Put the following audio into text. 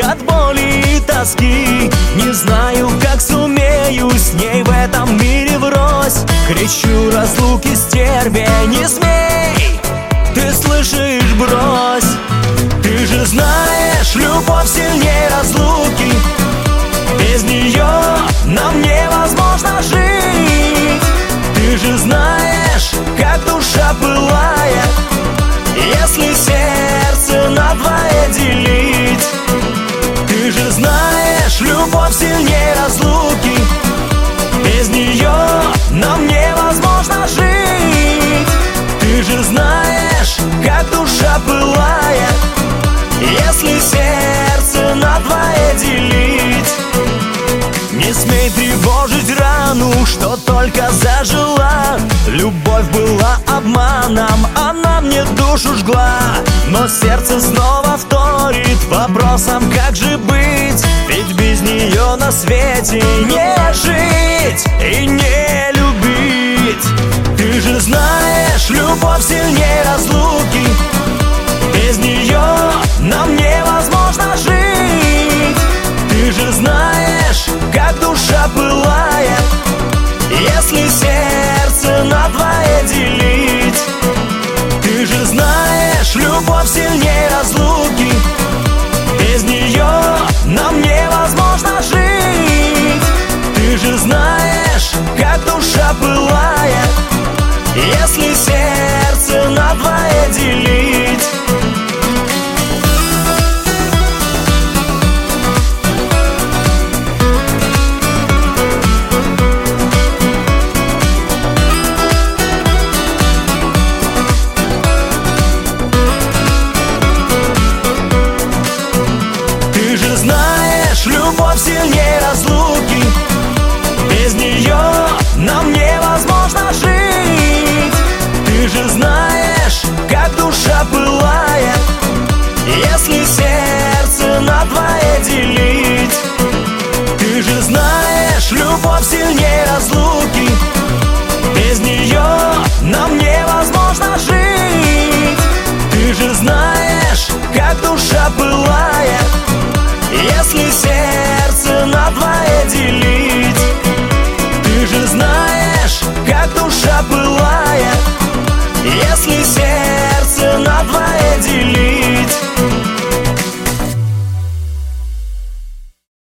от боли и тоски. Не знаю, как сумею с ней в этом мире врозь. Кричу разлуки стерве, не смей, ты слышишь, брось. Ты же знаешь, любовь сильнее разлуки. Без нее нам невозможно жить. Ты же знаешь, как душа пылает, если сердце надвое делить. Ты же знаешь, любовь сильнее разлуки. Без нее нам невозможно жить. Ты же знаешь, как душа пылает, если сердце надвое делить. Не смей тревожить рану, что только зажила. Любовь была обманом, она мне душу жгла. Но сердце снова вторит вопросом, как же быть. Ведь без нее на свете не жить и не любить. Ты же знаешь, любовь сильнее разлуки. Без нее нам невозможно жить. Ты же знаешь, как душа пылает, если сердце надвое делить. Ты же знаешь, любовь сильнее разлуки. Без нее нам невозможно жить. Ты же знаешь, как душа пылает, если сердце надвое делить. Ты же знаешь, любовь сильнее разлуки. Без нее нам невозможно жить. Ты же знаешь, как душа пылает, если сердце надвое делить. Ты же знаешь, любовь сильнее